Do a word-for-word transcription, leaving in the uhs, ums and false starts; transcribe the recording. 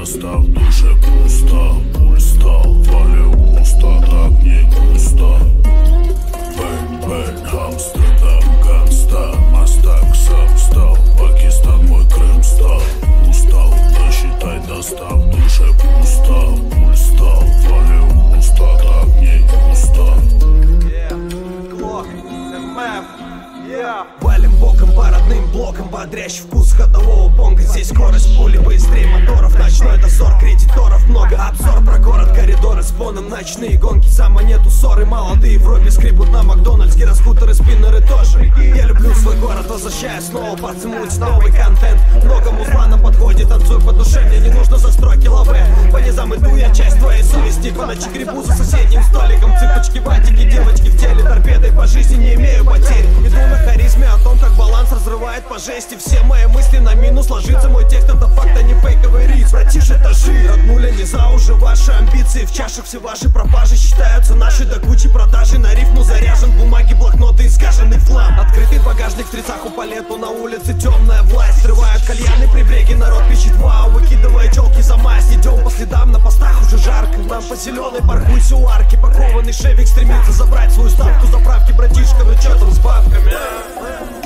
достав, в душе пусто. Пульс стал, валил уста, так не густо. Бэнг, бэнг, Амстердам, ганста. Мастак сам стал, Пакистан мой Крым стал. Устал, досчитай, достав, в душе пусто. Пульс стал, валил уста, так не густо. Валим боком по родным блокам, бодрящий вкус ходового бонга. Здесь скорость пули быстрее моторов. Ночной дозор, кредиторов много. Обзор про город, коридоры с фоном. Ночные гонки, сама нету ссоры. Молодые вроде скребут на Макдональдс. Гироскутеры, спиннеры тоже. Я люблю свой город, возвращаю снова. Подсмуть новый контент. Много музла нам подходит, танцуй по душе. Мне не нужно застройки лаве. По низам иду я, часть твоей совести. По ночи гребу за соседним столиком. Цыпочки, ватики, девочки в теле. Торпедой по жизни не имею потерь. Иду на харизме, о том, как баланс разрывает по жести. Все мои мысли на минус ложится. Мой текст это факт, а не фейковый рис. Братишь, этажи роднули не за уже ваши амбиции. В чашах все ваши пропажи считаются наши до кучи продажи. На рифму заряжен бумаги, блокноты и скаженный флам. Открытый багажник в тридцах у палету. На улице темная власть. Срывают кальяны при бреге, народ пищит вау. Выкидывая челки за масть. Идем по следам, на постах уже жарко. Нам по зеленой паркуйся у арки. Пакованный шевик стремится забрать свою ставку заправки. Братишка, ну чё там с бабками?